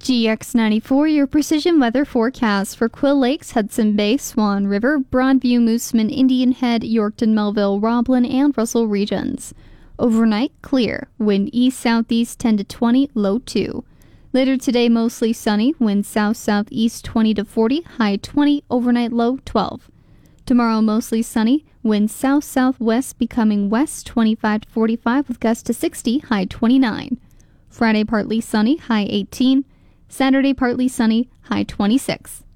GX94, your precision weather forecast for Quill Lakes, Hudson Bay, Swan River, Broadview, Moosomin, Indian Head, Yorkton, Melville, Roblin, and Russell regions. Overnight, clear. Wind east-southeast 10 to 20, low 2. Later today, mostly sunny. Wind south-southeast 20 to 40, high 20, overnight low 12. Tomorrow, mostly sunny. Wind south-southwest becoming west 25 to 45 with gusts to 60, high 29. Friday, partly sunny, high 18. Saturday, partly sunny, high 26.